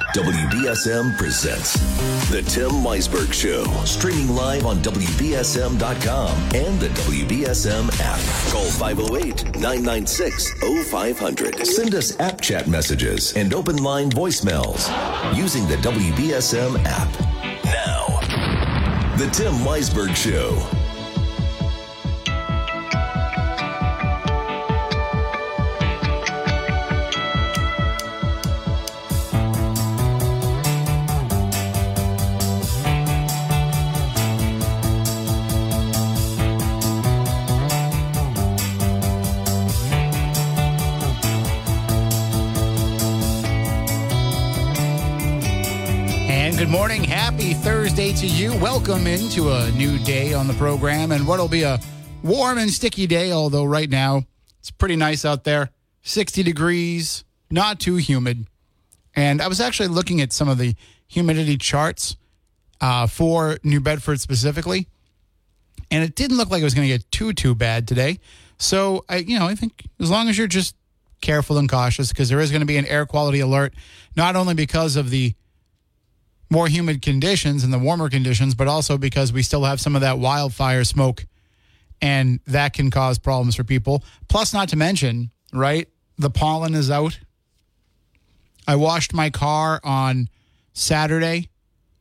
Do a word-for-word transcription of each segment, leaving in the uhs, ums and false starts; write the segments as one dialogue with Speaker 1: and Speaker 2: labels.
Speaker 1: W B S M presents The Tim Weisberg Show. Streaming live on W B S M dot com and the W B S M app. Call five oh eight, nine nine six, oh five hundred. Send us app chat messages and open line voicemails using the W B S M app. Now, The Tim Weisberg Show.
Speaker 2: Good morning. Happy Thursday to you. Welcome into a new day on the program and what'll be a warm and sticky day, although right now it's pretty nice out there. sixty degrees, not too humid. And I was actually looking at some of the humidity charts uh, for New Bedford specifically, and it didn't look like it was going to get too, too bad today. So, I, you know, I think as long as you're just careful and cautious, because there is going to be an air quality alert, not only because of the more humid conditions and the warmer conditions, but also because we still have some of that wildfire smoke, and that can cause problems for people. Plus, not to mention, right, the pollen is out. I washed my car on Saturday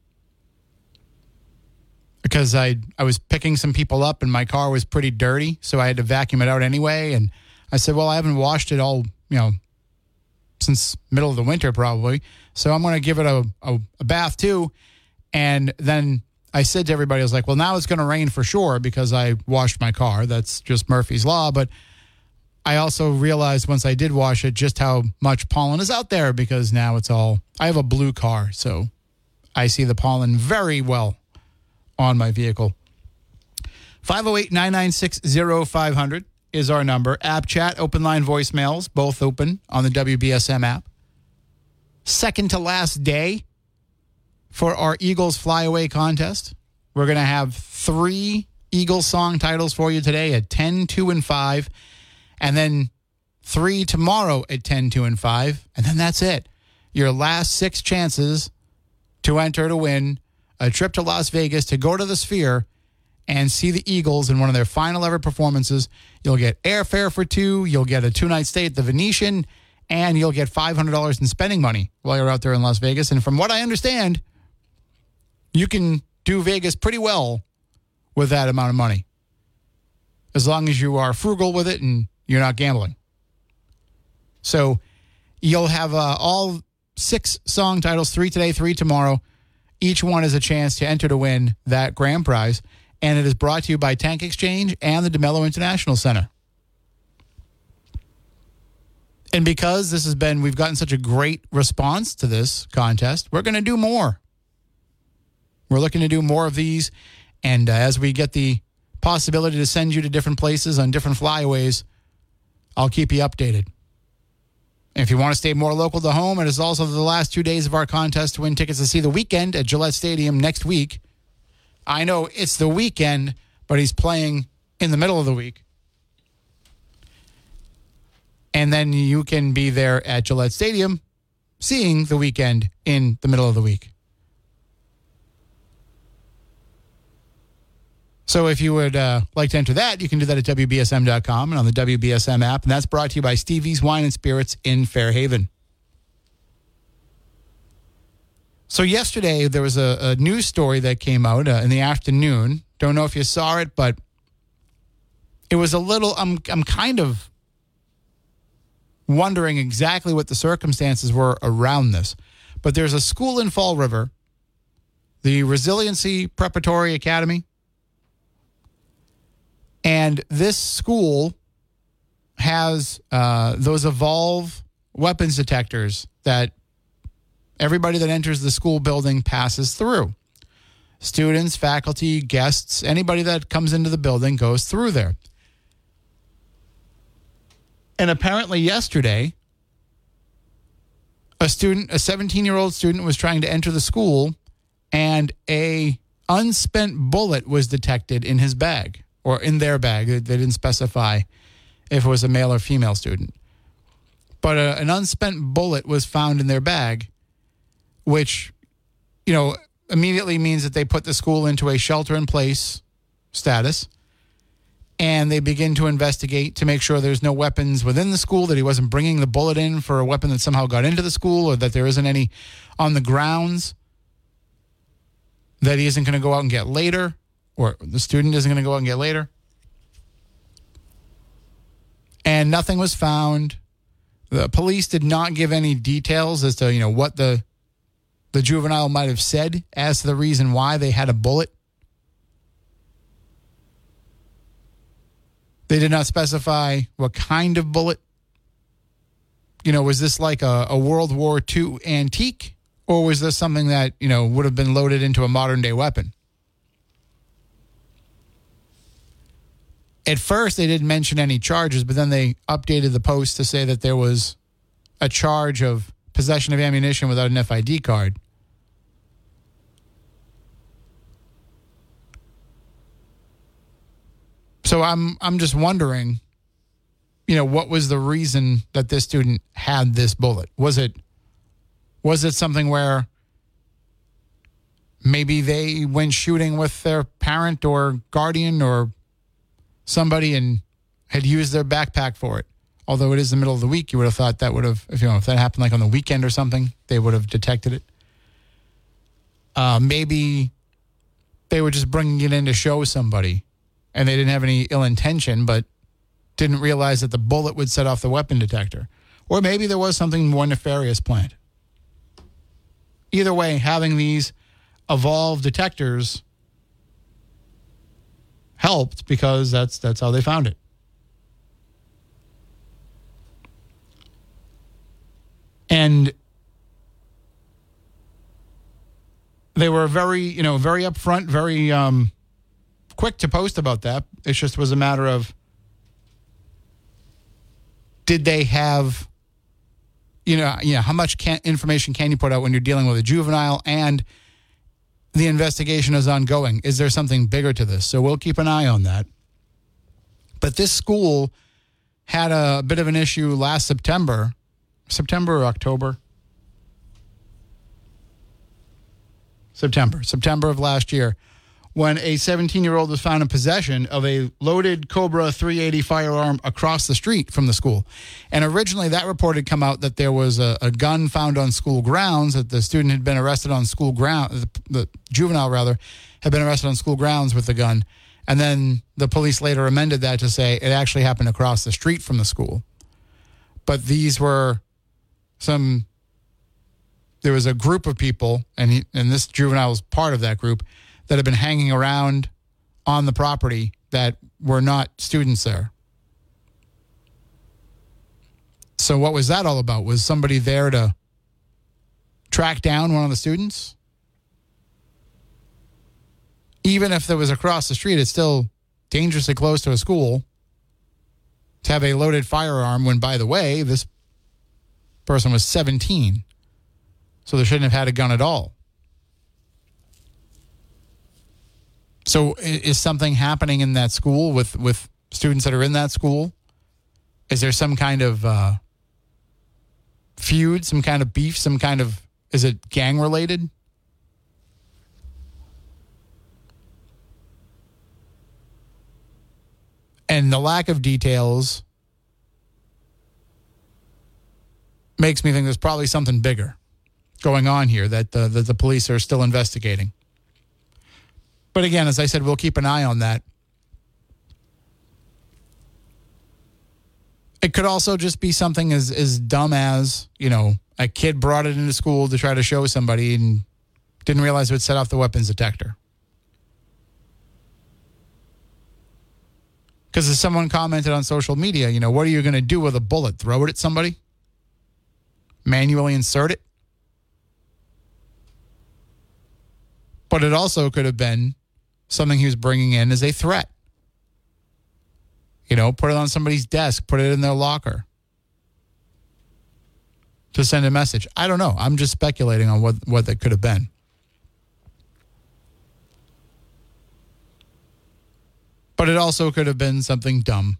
Speaker 2: because I I was picking some people up and my car was pretty dirty, so I had to vacuum it out anyway. And I said, well, I haven't washed it all, you know, since middle of the winter probably. So I'm going to give it a, a, a bath too. And then I said to everybody, I was like, well, now it's going to rain for sure because I washed my car. That's just Murphy's Law. But I also realized once I did wash it just how much pollen is out there, because now it's all, I have a blue car, so I see the pollen very well on my vehicle. five oh eight, nine nine six, oh five hundred is our number. App chat, open line voicemails, both open on the W B S M app. Second to last day for our Eagles Flyaway contest. We're going to have three Eagles song titles for you today at ten, two, and five. And then three tomorrow at ten, two, and five. And then that's it. Your last six chances to enter to win a trip to Las Vegas to go to the Sphere and see the Eagles in one of their final ever performances. You'll get airfare for two. You'll get a two-night stay at the Venetian. And you'll get five hundred dollars in spending money while you're out there in Las Vegas. And from what I understand, you can do Vegas pretty well with that amount of money, as long as you are frugal with it and you're not gambling. So you'll have uh, all six song titles, three today, three tomorrow. Each one is a chance to enter to win that grand prize. And it is brought to you by Tank Exchange and the DeMello International Center. And because this has been, we've gotten such a great response to this contest, we're going to do more. We're looking to do more of these. And uh, as we get the possibility to send you to different places on different flyaways, I'll keep you updated. And if you want to stay more local to home, it is also the last two days of our contest to win tickets to see The Weeknd at Gillette Stadium next week. I know it's the weekend, but he's playing in the middle of the week. And then you can be there at Gillette Stadium seeing The Weeknd in the middle of the week. So if you would uh, like to enter that, you can do that at W B S M dot com and on the W B S M app. And that's brought to you by Stevie's Wine and Spirits in Fairhaven. So yesterday, there was a, a news story that came out uh, in the afternoon. Don't know if you saw it, but it was a little, I'm I'm kind of wondering exactly what the circumstances were around this. But there's a school in Fall River, the Resiliency Preparatory Academy. And this school has uh, those Evolve weapons detectors that everybody that enters the school building passes through. Students, faculty, guests, anybody that comes into the building goes through there. And apparently yesterday, a student, a seventeen-year-old student was trying to enter the school, and a unspent bullet was detected in his bag, or in their bag. They didn't specify if it was a male or female student. But a, an unspent bullet was found in their bag, which, you know, immediately means that they put the school into a shelter-in-place status, and they begin to investigate to make sure there's no weapons within the school, that he wasn't bringing the bullet in for a weapon that somehow got into the school, or that there isn't any on the grounds that he isn't going to go out and get later, or the student isn't going to go out and get later. And nothing was found. The police did not give any details as to, you know, what the the juvenile might have said as to the reason why they had a bullet. They did not specify what kind of bullet. You know, was this like a, a World War Two antique, or was this something that, you know, would have been loaded into a modern day weapon? At first, they didn't mention any charges, but then they updated the post to say that there was a charge of possession of ammunition without an F I D card. So I'm I'm just wondering, you know, what was the reason that this student had this bullet? Was it was it something where maybe they went shooting with their parent or guardian or somebody and had used their backpack for it? Although it is the middle of the week, you would have thought that would have, if you know, if that happened like on the weekend or something, they would have detected it. Uh, maybe they were just bringing it in to show somebody, and they didn't have any ill intention, but didn't realize that the bullet would set off the weapon detector. Or maybe there was something more nefarious planned. Either way, having these evolved detectors helped, because that's that's how they found it. And they were very, you know, very upfront, very um, quick to post about that. It just was a matter of, did they have, you know, you know, how much can, information can you put out when you're dealing with a juvenile, and the investigation is ongoing? Is there something bigger to this? So we'll keep an eye on that. But this school had a bit of an issue last September, September or October? September, September of last year, when a seventeen-year-old was found in possession of a loaded Cobra three eighty firearm across the street from the school. And originally that report had come out that there was a, a gun found on school grounds, that the student had been arrested on school ground, the, the juvenile rather, had been arrested on school grounds with the gun. And then the police later amended that to say it actually happened across the street from the school. But these were some, there was a group of people, and he, and this juvenile was part of that group, that had been hanging around on the property that were not students there. So what was that all about? Was somebody there to track down one of the students? Even if it was across the street, it's still dangerously close to a school to have a loaded firearm when, by the way, this person was seventeen. So they shouldn't have had a gun at all. So is something happening in that school with, with students that are in that school? Is there some kind of uh, feud, some kind of beef, some kind of, is it gang related? And the lack of details makes me think there's probably something bigger going on here that the, that the police are still investigating. But again, as I said, we'll keep an eye on that. It could also just be something as, as dumb as, you know, a kid brought it into school to try to show somebody and didn't realize it would set off the weapons detector. Because as someone commented on social media, you know, what are you going to do with a bullet? Throw it at somebody? Manually insert it? But it also could have been something he was bringing in as a threat. You know, put it on somebody's desk, put it in their locker to send a message. I don't know. I'm just speculating on what, what that could have been. But it also could have been something dumb.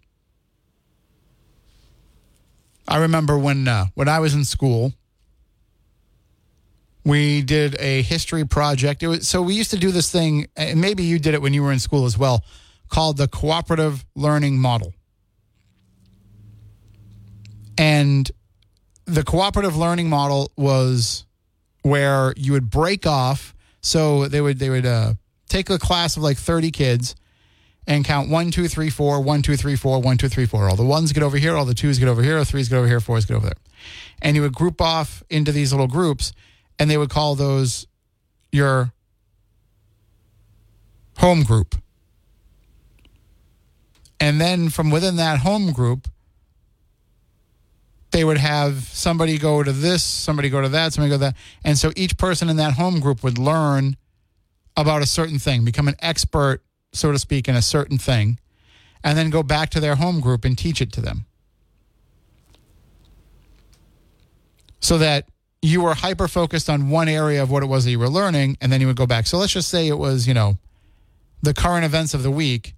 Speaker 2: I remember when uh, when I was in school, We did a history project. It was, so we used to do this thing, and maybe you did it when you were in school as well, called the cooperative learning model. And the cooperative learning model was where you would break off. So they would they would uh, take a class of like thirty kids and count one, two, three, four, one, two, three, four, one, two, three, four. All the ones get over here, all the twos get over here, all the threes get over here, fours get over there. And you would group off into these little groups, and they would call those your home group. And then from within that home group, they would have somebody go to this, somebody go to that, somebody go to that. And so each person in that home group would learn about a certain thing, become an expert, so to speak, in a certain thing, and then go back to their home group and teach it to them. So that you were hyper-focused on one area of what it was that you were learning, and then you would go back. So let's just say it was, you know, the current events of the week,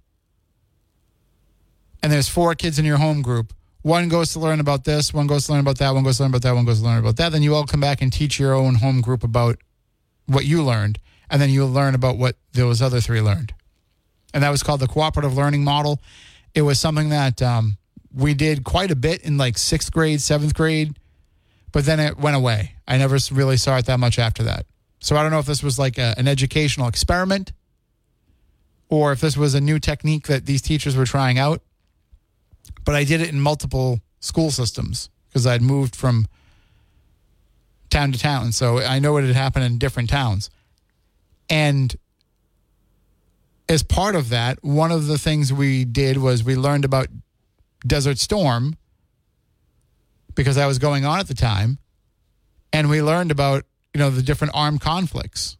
Speaker 2: and there's four kids in your home group. One goes to learn about this, one goes to learn about that, one goes to learn about that, one goes to learn about that. Then you all come back and teach your own home group about what you learned, and then you'll learn about what those other three learned. And that was called the cooperative learning model. It was something that um, we did quite a bit in like sixth grade, seventh grade, but then it went away. I never really saw it that much after that. So I don't know if this was like a, an educational experiment or if this was a new technique that these teachers were trying out. But I did it in multiple school systems because I'd moved from town to town. So I know what had happened in different towns. And as part of that, one of the things we did was we learned about Desert Storm because that was going on at the time. And we learned about, you know, the different armed conflicts.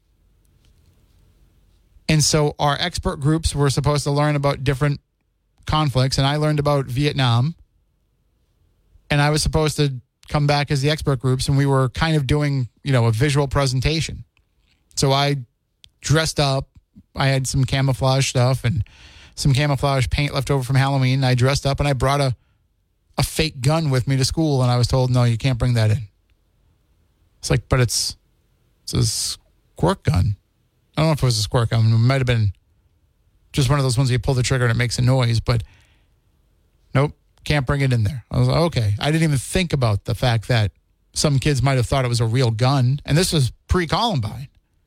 Speaker 2: And so our expert groups were supposed to learn about different conflicts, and I learned about Vietnam, and I was supposed to come back as the expert groups, and we were kind of doing, you know, a visual presentation. So I dressed up. I had some camouflage stuff and some camouflage paint left over from Halloween, and I dressed up, and I brought a, a fake gun with me to school, and I was told, no, you can't bring that in. It's like, but it's, it's a squirt gun. I don't know if it was a squirt gun. It might have been just one of those ones where you pull the trigger and it makes a noise, but nope, can't bring it in there. I was like, okay. I didn't even think about the fact that some kids might have thought it was a real gun, and this was pre-Columbine.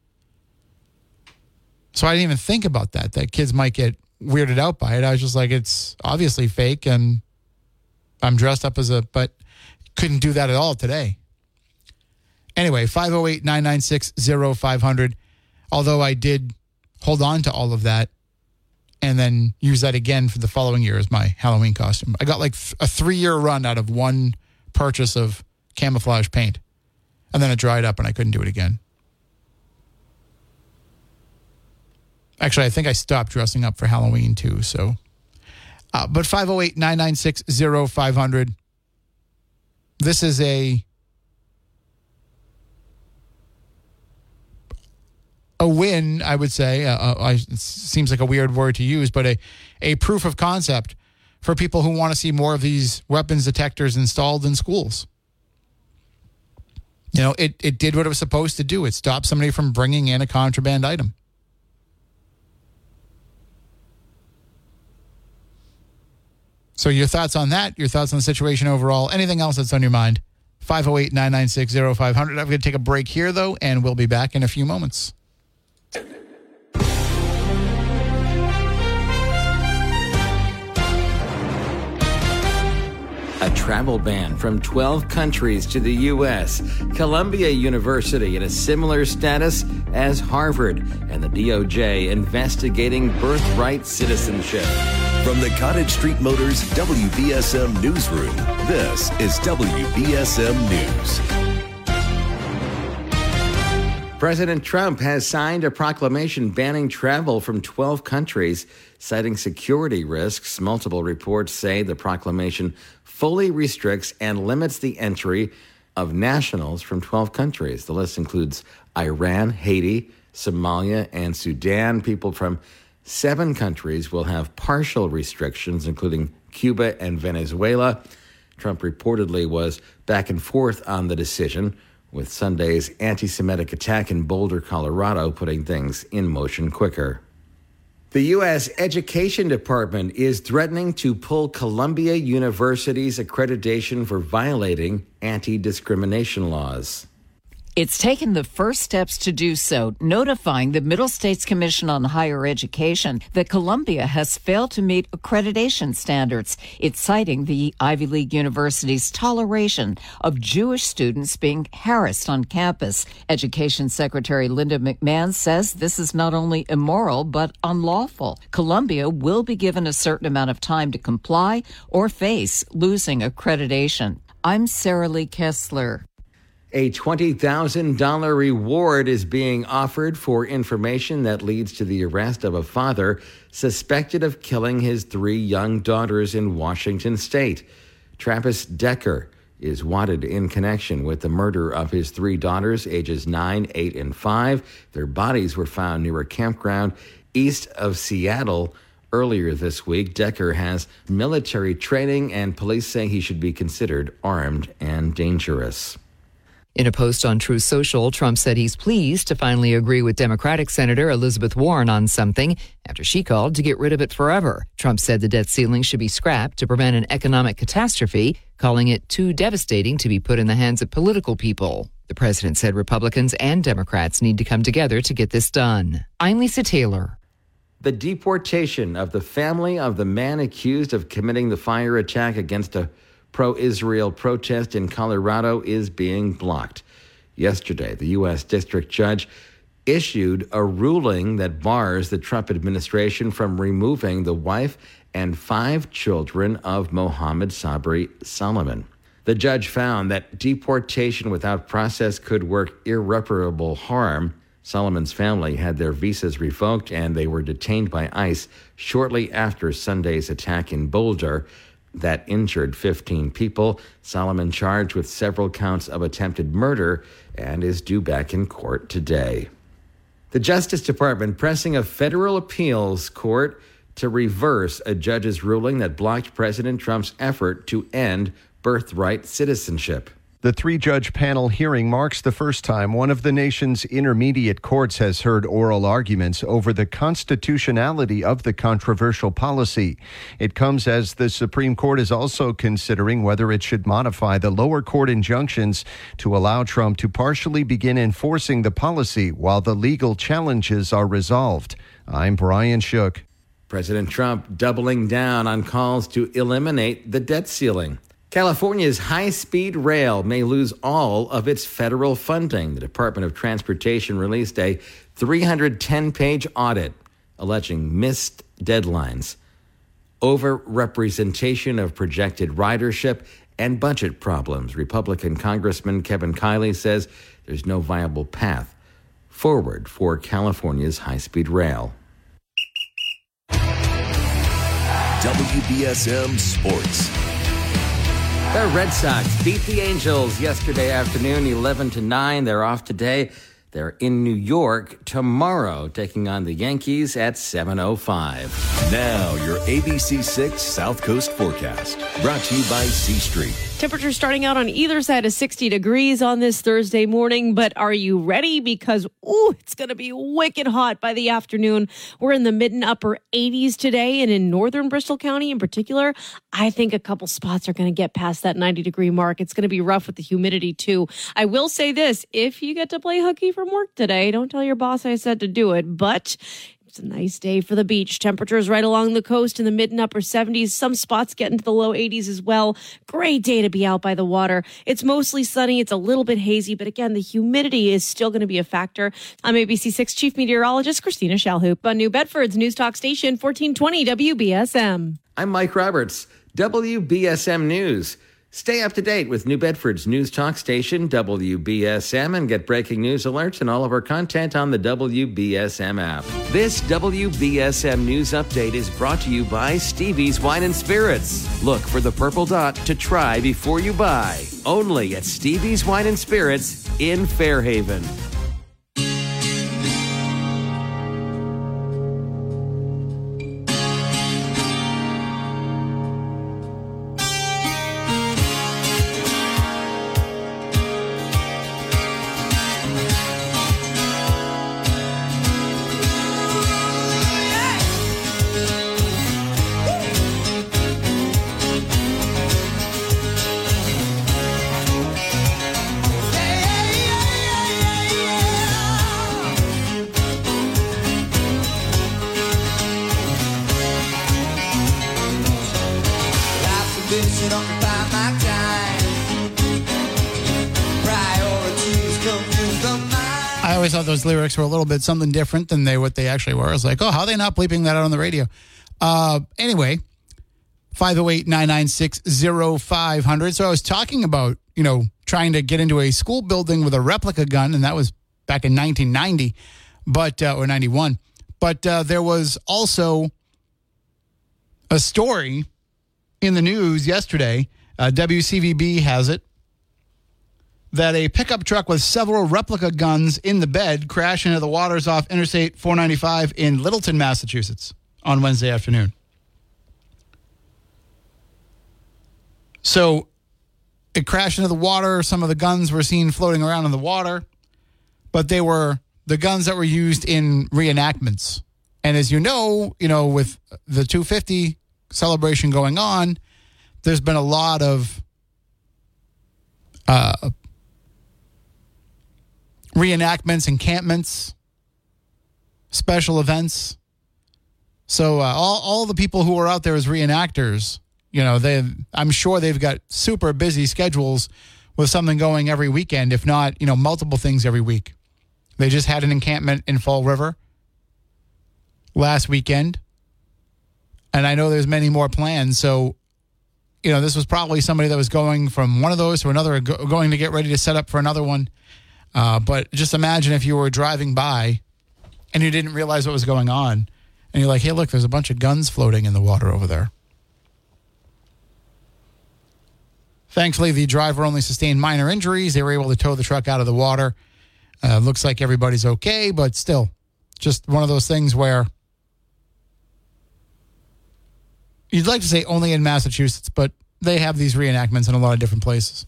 Speaker 2: So I didn't even think about that, that kids might get weirded out by it. I was just like, it's obviously fake, and I'm dressed up as a, but couldn't do that at all today. Anyway, five oh eight, nine nine six, oh five hundred. Although I did hold on to all of that and then use that again for the following year as my Halloween costume. I got like a three-year run out of one purchase of camouflage paint. And then it dried up and I couldn't do it again. Actually, I think I stopped dressing up for Halloween too. So, uh, but five oh eight, nine nine six, oh five hundred. This is a a win, I would say. Uh, uh, it seems like a weird word to use, but a, a proof of concept for people who want to see more of these weapons detectors installed in schools. You know, it, it did what it was supposed to do. It stopped somebody from bringing in a contraband item. So your thoughts on that, your thoughts on the situation overall, anything else that's on your mind, five oh eight, nine nine six, oh five hundred. I'm going to take a break here, though, and we'll be back in a few moments.
Speaker 3: A travel ban from twelve countries to the U S Columbia University in a similar status as Harvard, and the D O J investigating birthright citizenship.
Speaker 1: From the Cottage Street Motors W B S M Newsroom, this is W B S M News.
Speaker 3: President Trump has signed a proclamation banning travel from twelve countries, citing security risks. Multiple reports say the proclamation fully restricts and limits the entry of nationals from twelve countries. The list includes Iran, Haiti, Somalia, and Sudan. People from seven countries will have partial restrictions, including Cuba and Venezuela. Trump reportedly was back and forth on the decision, with Sunday's anti-Semitic attack in Boulder, Colorado, putting things in motion quicker. The U S Education Department is threatening to pull Columbia University's accreditation for violating anti-discrimination laws.
Speaker 4: It's taken the first steps to do so, notifying the Middle States Commission on Higher Education that Columbia has failed to meet accreditation standards. It's citing the Ivy League University's toleration of Jewish students being harassed on campus. Education Secretary Linda McMahon says this is not only immoral, but unlawful. Columbia will be given a certain amount of time to comply or face losing accreditation. I'm Sarah Lee Kessler.
Speaker 3: A twenty thousand dollars reward is being offered for information that leads to the arrest of a father suspected of killing his three young daughters in Washington state. Travis Decker is wanted in connection with the murder of his three daughters, ages nine, eight, and five. Their bodies were found near a campground east of Seattle earlier this week. Decker has military training, and police say he should be considered armed and dangerous.
Speaker 5: In a post on Truth Social, Trump said he's pleased to finally agree with Democratic Senator Elizabeth Warren on something after she called to get rid of it forever. Trump said the debt ceiling should be scrapped to prevent an economic catastrophe, calling it too devastating to be put in the hands of political people. The president said Republicans and Democrats need to come together to get this done. I'm Lisa Taylor.
Speaker 3: The deportation of the family of the man accused of committing the fire attack against a pro-Israel protest in Colorado is being blocked. Yesterday, the U S District Judge issued a ruling that bars the Trump administration from removing the wife and five children of Mohammed Sabri Solomon. The judge found that deportation without process could work irreparable harm. Solomon's family had their visas revoked and they were detained by ICE shortly after Sunday's attack in Boulder that injured fifteen people. Solomon charged with several counts of attempted murder and is due back in court today. The Justice Department pressing a federal appeals court to reverse a judge's ruling that blocked President Trump's effort to end birthright citizenship.
Speaker 6: The three-judge panel hearing marks the first time one of the nation's intermediate courts has heard oral arguments over the constitutionality of the controversial policy. It comes as the Supreme Court is also considering whether it should modify the lower court injunctions to allow Trump to partially begin enforcing the policy while the legal challenges are resolved. I'm Brian Shook.
Speaker 3: President Trump doubling down on calls to eliminate the debt ceiling. California's high-speed rail may lose all of its federal funding. The Department of Transportation released a three hundred ten page audit alleging missed deadlines, over-representation of projected ridership, and budget problems. Republican Congressman Kevin Kiley says there's no viable path forward for California's high-speed rail.
Speaker 1: W B S M Sports.
Speaker 3: The Red Sox beat the Angels yesterday afternoon, eleven to nine. They're off today. They're in New York tomorrow, taking on the Yankees at seven oh five.
Speaker 1: Now, your A B C six South Coast forecast, brought to you by C Street.
Speaker 7: Temperatures starting out on either side of sixty degrees on this Thursday morning, but are you ready? Because, ooh, it's going to be wicked hot by the afternoon. We're in the mid and upper eighties today, and in northern Bristol County in particular, I think a couple spots are going to get past that ninety degree mark. It's going to be rough with the humidity, too. I will say this, if you get to play hooky from work today, don't tell your boss I said to do it, but it's a nice day for the beach. Temperatures right along the coast in the mid and upper seventies. Some spots get into the low eighties as well. Great day to be out by the water. It's mostly sunny. It's a little bit hazy, but again, the humidity is still going to be a factor. I'm A B C six Chief Meteorologist Christina Shalhoop on New Bedford's News Talk Station, fourteen twenty W B S M.
Speaker 3: I'm Mike Roberts, W B S M News. Stay up to date with New Bedford's News Talk Station, W B S M, and get breaking news alerts and all of our content on the W B S M app. This W B S M News Update is brought to you by Stevie's Wine and Spirits. Look for the purple dot to try before you buy. Only at Stevie's Wine and Spirits in Fairhaven.
Speaker 2: I always thought those lyrics were a little bit something different than they what they actually were. I was like, oh, how are they not bleeping that out on the radio? Uh, anyway, five oh eight, nine nine six, oh five hundred. So I was talking about, you know, trying to get into a school building with a replica gun, and that was back in nineteen ninety, but uh, or ninety-one. But uh, there was also a story in the news yesterday. Uh, W C V B has it, that a pickup truck with several replica guns in the bed crashed into the waters off Interstate four ninety-five in Littleton, Massachusetts on Wednesday afternoon. So it crashed into the water. Some of the guns were seen floating around in the water, but they were the guns that were used in reenactments. And as you know, you know, with the two fifty celebration going on, there's been a lot of uh, reenactments, encampments, special events. So uh, all all the people who are out there as reenactors, you know, they I'm sure they've got super busy schedules with something going every weekend, if not, you know, multiple things every week. They just had an encampment in Fall River last weekend, and I know there's many more plans. So, you know, this was probably somebody that was going from one of those to another, go, going to get ready to set up for another one. Uh, but just imagine if you were driving by and you didn't realize what was going on, and you're like, hey, look, there's a bunch of guns floating in the water over there. Thankfully, the driver only sustained minor injuries. They were able to tow the truck out of the water. Uh, looks like everybody's okay, but still, just one of those things where you'd like to say only in Massachusetts, but they have these reenactments in a lot of different places.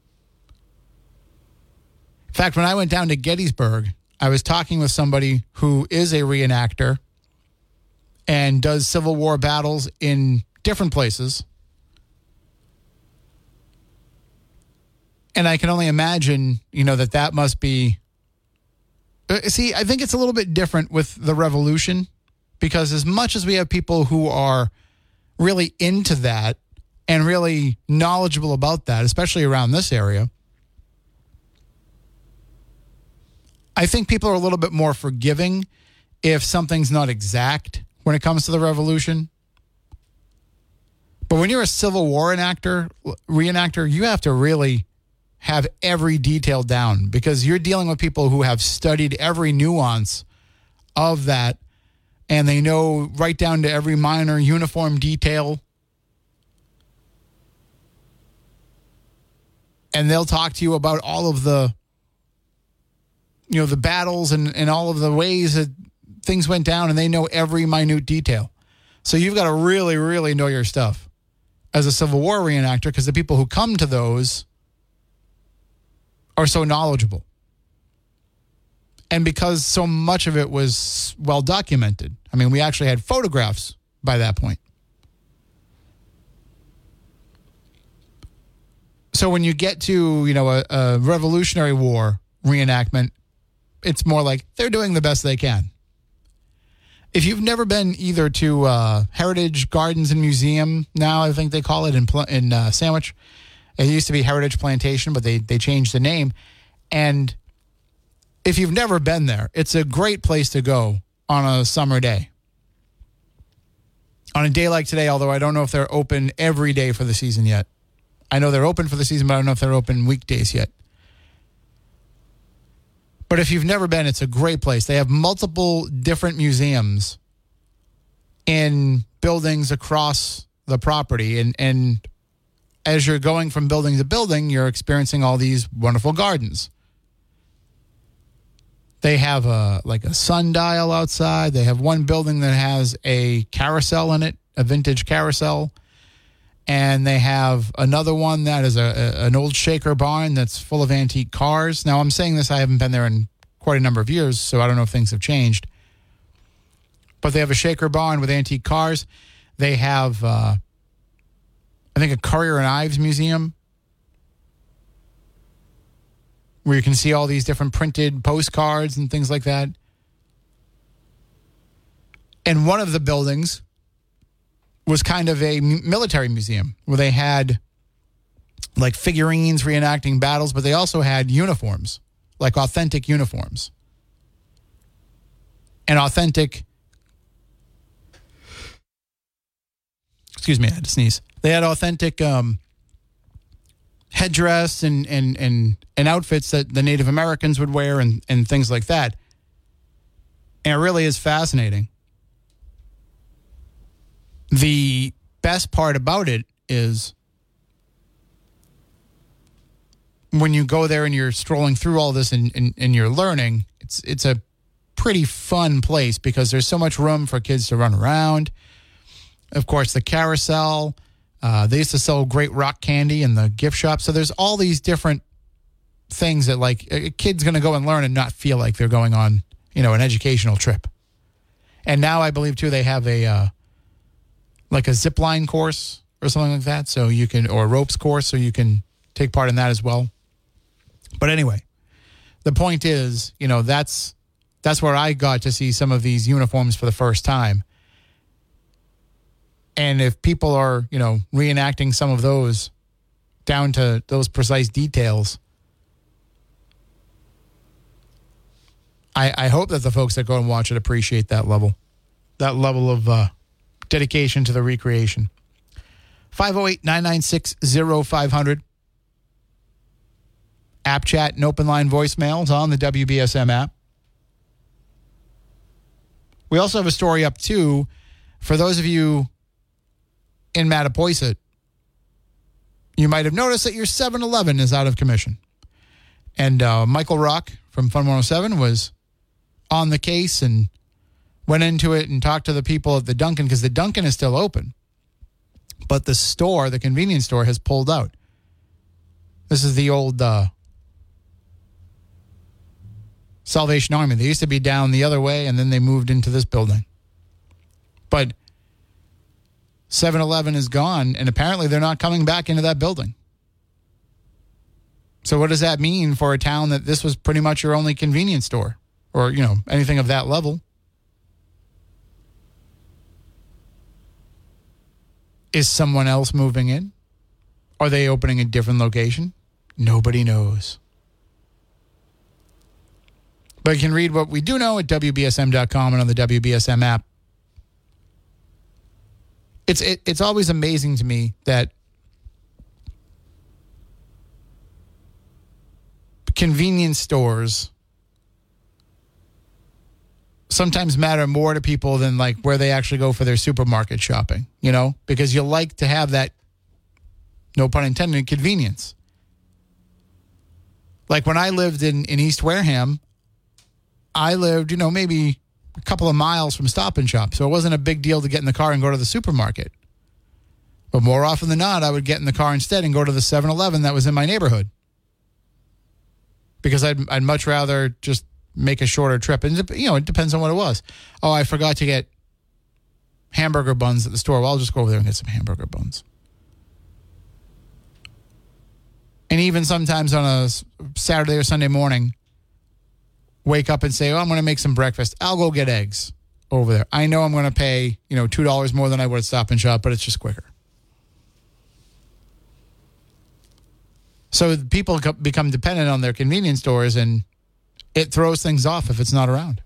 Speaker 2: In fact, when I went down to Gettysburg, I was talking with somebody who is a reenactor and does Civil War battles in different places. And I can only imagine, you know, that that must be... See, I think it's a little bit different with the Revolution, because as much as we have people who are really into that and really knowledgeable about that, especially around this area, I think people are a little bit more forgiving if something's not exact when it comes to the Revolution. But when you're a Civil War enactor, reenactor, you have to really have every detail down, because you're dealing with people who have studied every nuance of that, and they know right down to every minor uniform detail. And they'll talk to you about all of the, you know, the battles and, and all of the ways that things went down, and they know every minute detail. So you've got to really, really know your stuff as a Civil War reenactor, because the people who come to those are so knowledgeable. And because so much of it was well documented. I mean, we actually had photographs by that point. So when you get to, you know, a, a Revolutionary War reenactment, it's more like they're doing the best they can. If you've never been either to uh, Heritage Gardens and Museum, now I think they call it in, in uh, Sandwich. It used to be Heritage Plantation, but they, they changed the name. And if you've never been there, it's a great place to go on a summer day. On a day like today, although I don't know if they're open every day for the season yet. I know they're open for the season, but I don't know if they're open weekdays yet. But if you've never been, it's a great place. They have multiple different museums in buildings across the property, and and as you're going from building to building, you're experiencing all these wonderful gardens. They have a like a sundial outside. They have one building that has a carousel in it, a vintage carousel. And they have another one that is a, a an old Shaker barn that's full of antique cars. Now, I'm saying this, I haven't been there in quite a number of years, so I don't know if things have changed. But they have a Shaker barn with antique cars. They have... Uh, I think a Currier and Ives museum where you can see all these different printed postcards and things like that. And one of the buildings was kind of a military museum where they had like figurines reenacting battles, but they also had uniforms, like authentic uniforms. an authentic, excuse me, I had to sneeze. They had authentic um, headdress and, and, and, and outfits that the Native Americans would wear and, and things like that. And it really is fascinating. The best part about it is when you go there and you're strolling through all this and, and, and you're learning, it's it's a pretty fun place because there's so much room for kids to run around. Of course, the carousel. Uh, they used to sell great rock candy in the gift shop. So there's all these different things that like a kid's going to go and learn and not feel like they're going on, you know, an educational trip. And now I believe too they have a uh, like a zip line course or something like that, so you can, or a ropes course, so you can take part in that as well. But anyway, the point is, you know, that's that's where I got to see some of these uniforms for the first time. And if people are, you know, reenacting some of those down to those precise details, I, I hope that the folks that go and watch it appreciate that level, that level of uh, dedication to the recreation. five oh eight, nine nine six, oh five hundred. App chat and open line voicemails on the W B S M app. We also have a story up, too, for those of you in Mattapoisett. You might have noticed that your seven eleven is out of commission. And uh, Michael Rock from Fun one oh seven was on the case and went into it and talked to the people at the Dunkin', because the Dunkin' is still open. But the store, the convenience store, has pulled out. This is the old uh, Salvation Army. They used to be down the other way, and then they moved into this building. But seven eleven is gone, and apparently they're not coming back into that building. So what does that mean for a town that this was pretty much your only convenience store, or, you know, anything of that level? Is someone else moving in? Are they opening a different location? Nobody knows. But you can read what we do know at W B S M dot com and on the W B S M app. It's it, it's always amazing to me that convenience stores sometimes matter more to people than like where they actually go for their supermarket shopping, you know, because you like to have that, no pun intended, convenience. Like when I lived in, in East Wareham, I lived, you know, maybe a couple of miles from Stop and Shop. So it wasn't a big deal to get in the car and go to the supermarket. But more often than not, I would get in the car instead and go to the seven eleven that was in my neighborhood. Because I'd, I'd much rather just make a shorter trip. And, you know, it depends on what it was. Oh, I forgot to get hamburger buns at the store. Well, I'll just go over there and get some hamburger buns. And even sometimes on a Saturday or Sunday morning, wake up and say, oh, I'm going to make some breakfast. I'll go get eggs over there. I know I'm going to pay, you know, two dollars more than I would at Stop and Shop, but it's just quicker. So people become dependent on their convenience stores, and it throws things off if it's not around.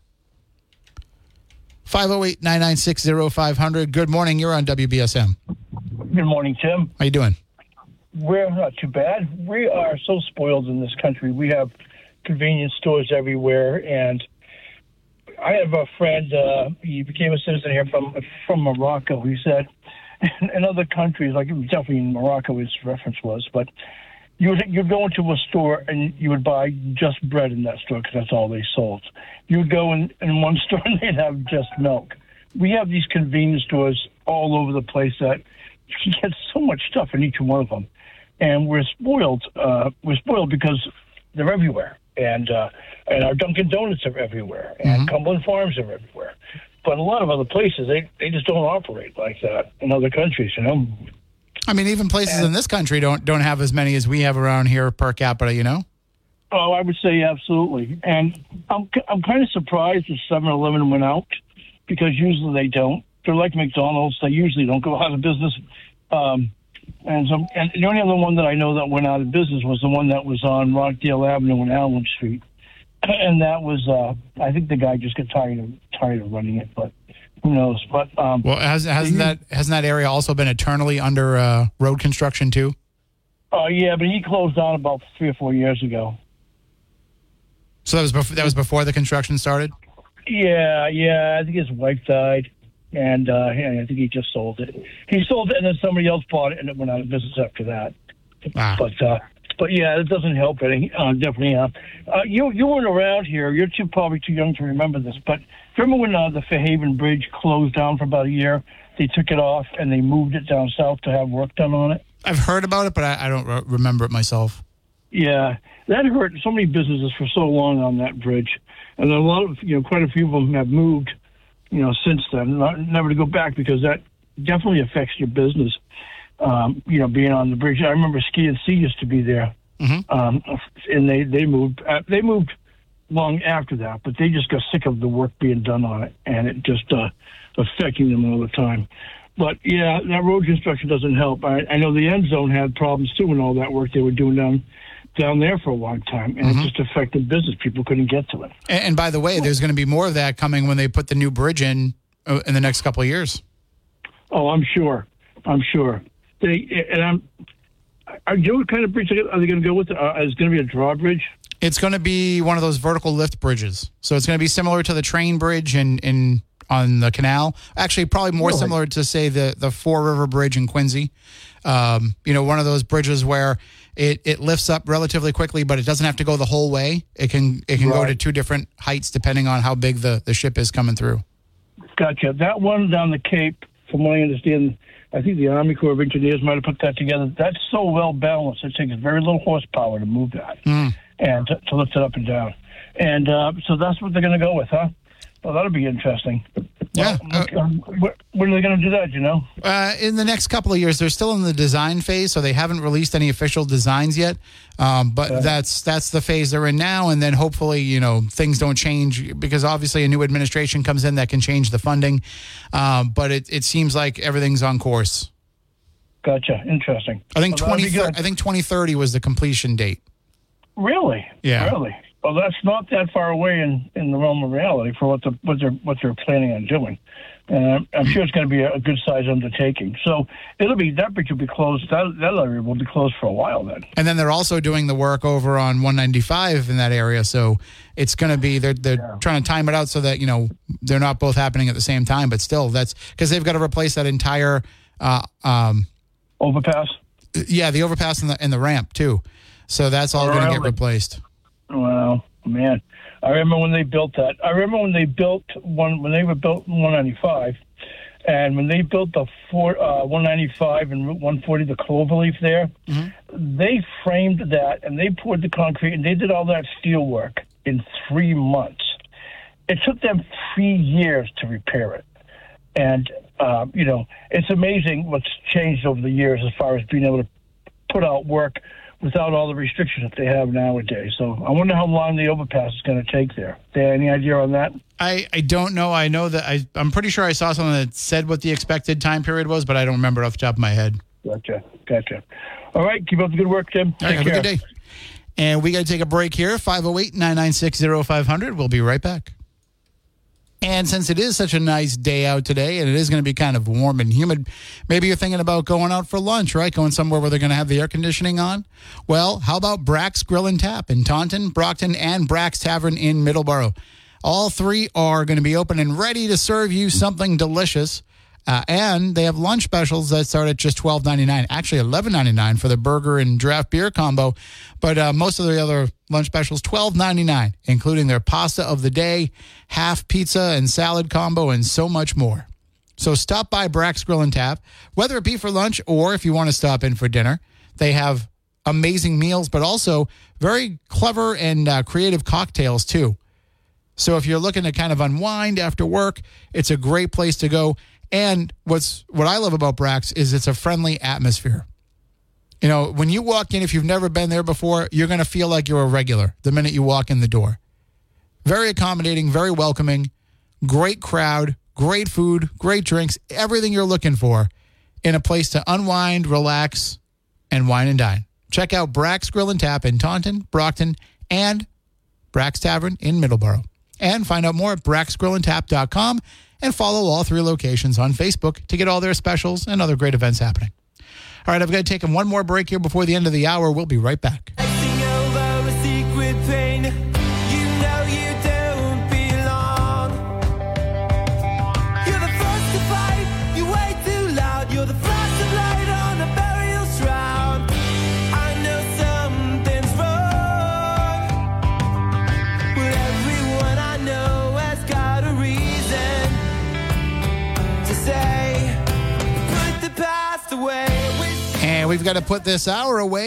Speaker 2: five oh eight, nine nine six, oh five hundred. Good morning. You're on W B S M.
Speaker 8: Good morning, Tim.
Speaker 2: How you doing?
Speaker 8: We're not too bad. We are so spoiled in this country. We have convenience stores everywhere, and I have a friend, uh, he became a citizen here from from Morocco. He said in other countries, like definitely in Morocco his reference was, but you would, you'd go into a store and you would buy just bread in that store because that's all they sold. You would go in, in one store and they'd have just milk. We have these convenience stores all over the place that you can get so much stuff in each one of them. And we're spoiled. Uh, we're spoiled because they're everywhere. And uh, and our Dunkin' Donuts are everywhere. And mm-hmm. Cumberland Farms are everywhere. But a lot of other places, they, they just don't operate like that in other countries, you know?
Speaker 2: I mean, even places and, in this country don't don't have as many as we have around here per capita, you know?
Speaker 8: Oh, I would say absolutely. And I'm, I'm kind of surprised that seven eleven went out because usually they don't. They're like McDonald's. They usually don't go out of business. Um And, so, and the only other one that I know that went out of business was the one that was on Rockdale Avenue and Allen Street. And that was, uh, I think the guy just got tired of tired of running it, but who knows? But um,
Speaker 2: well, has, hasn't that hasn't that area also been eternally under uh, road construction too?
Speaker 8: Oh uh, yeah, but he closed down about three or four years ago.
Speaker 2: So that was before, that was before the construction started?
Speaker 8: Yeah, yeah. I think his wife died, and uh, yeah, I think he just sold it. He sold it, and then somebody else bought it, and it went out of business after that.
Speaker 2: Ah.
Speaker 8: But uh, but yeah, it doesn't help any. Uh, definitely. Uh, uh, you you weren't around here. You're too probably too young to remember this. But remember when uh, the Fairhaven Bridge closed down for about a year? They took it off and they moved it down south to have work done on it.
Speaker 2: I've heard about it, but I, I don't re- remember it myself.
Speaker 8: Yeah, that hurt so many businesses for so long on that bridge, and a lot of you know quite a few of them have moved, you know, since then, not, never to go back because that definitely affects your business. Um, you know, being on the bridge. I remember Ski and Sea used to be there,
Speaker 2: mm-hmm. um,
Speaker 8: and they they moved. Uh, they moved long after that, but they just got sick of the work being done on it, and it just uh, affecting them all the time. But yeah, that road construction doesn't help. I, I know the end zone had problems too, and all that work they were doing down down there for a long time, and mm-hmm. it just affected business. People couldn't get to it.
Speaker 2: And, and by the way, there's going to be more of that coming when they put the new bridge in uh, in the next couple of years.
Speaker 8: Oh, I'm sure. I'm sure. They and I'm. Are you know what kind of bridge are they going to go with? Uh, is it going to be a drawbridge?
Speaker 2: It's going to be one of those vertical lift bridges. So it's going to be similar to the train bridge in, in on the canal. Actually, probably more
Speaker 8: really?
Speaker 2: similar to, say, the, the Four River Bridge in Quincy. Um, you know, one of those bridges where it, it lifts up relatively quickly, but it doesn't have to go the whole way. It can it can right. go to two different heights depending on how big the, the ship is coming through.
Speaker 8: Gotcha. That one down the Cape, from what I understand, I think the Army Corps of Engineers might have put that together. That's so well balanced. It takes very little horsepower to move that
Speaker 2: mm.
Speaker 8: and to, to lift it up and down. And uh, so that's what they're going to go with, huh? Well, that'll be interesting.
Speaker 2: Yeah.
Speaker 8: Well, uh, um, when are they going to do that, you know?
Speaker 2: Uh, in the next couple of years. They're still in the design phase, so they haven't released any official designs yet. Um, but
Speaker 8: okay.
Speaker 2: that's that's the phase they're in now, and then hopefully, you know, things don't change because obviously a new administration comes in that can change the funding. Um, but it, it seems like everything's on course.
Speaker 8: Gotcha. Interesting.
Speaker 2: I think
Speaker 8: well,
Speaker 2: twenty. I think twenty thirty was the completion date.
Speaker 8: Really?
Speaker 2: Yeah.
Speaker 8: Really? Well, that's not that far away in, in the realm of reality for what the what they're what they're planning on doing, and I'm sure it's going to be a, a good size undertaking. So it'll be that bridge will be closed. That that area will be closed for a while then.
Speaker 2: And then they're also doing the work over on one ninety-five in that area, so it's going to be they're they're yeah. trying to time it out so that you know they're not both happening at the same time. But still, that's because they've got to replace that entire uh, um,
Speaker 8: overpass.
Speaker 2: Yeah, the overpass and the and the ramp too. So that's all going to get replaced.
Speaker 8: Wow, man. I remember when they built that. I remember when they built one, when they were built one ninety-five, and when they built the four, uh, one ninety-five and Route one forty, the Cloverleaf there, mm-hmm. they framed that and they poured the concrete and they did all that steel work in three months. It took them three years to repair it. And, uh, you know, it's amazing what's changed over the years as far as being able to put out work without all the restrictions that they have nowadays. So I wonder how long the overpass is going to take there. Do you have any idea on that?
Speaker 2: I, I don't know. I know that I, I'm pretty sure I saw something that said what the expected time period was, but I don't remember it off the top of my head.
Speaker 8: Gotcha. Gotcha. All right. Keep up the good work, Tim.
Speaker 2: All right, have
Speaker 8: care.
Speaker 2: a good day. And we got to take a break here. five oh eight, nine nine six, oh five hundred. We'll be right back. And since it is such a nice day out today, and it is going to be kind of warm and humid, maybe you're thinking about going out for lunch, right? Going somewhere where they're going to have the air conditioning on. Well, how about Brack's Grill and Tap in Taunton, Brockton, and Brack's Tavern in Middleborough? All three are going to be open and ready to serve you something delicious. Uh, and they have lunch specials that start at just twelve ninety-nine. Actually, eleven ninety-nine for the burger and draft beer combo. But uh, most of the other lunch specials, twelve ninety-nine, including their pasta of the day, half pizza and salad combo, and so much more. So stop by Brack's Grill and Tap, whether it be for lunch or if you want to stop in for dinner. They have amazing meals, but also very clever and uh, creative cocktails, too. So if you're looking to kind of unwind after work, it's a great place to go. And what's what I love about Brack's is it's a friendly atmosphere. You know, when you walk in, if you've never been there before, you're going to feel like you're a regular the minute you walk in the door. Very accommodating, very welcoming, great crowd, great food, great drinks, everything you're looking for in a place to unwind, relax, and wine and dine. Check out Brack's Grill and Tap in Taunton, Brockton, and Brack's Tavern in Middleborough. And find out more at brax grill and tap dot com and follow all three locations on Facebook to get all their specials and other great events happening. All right, I've got to take one more break here before the end of the hour. We'll be right back. And we've got to put this hour away.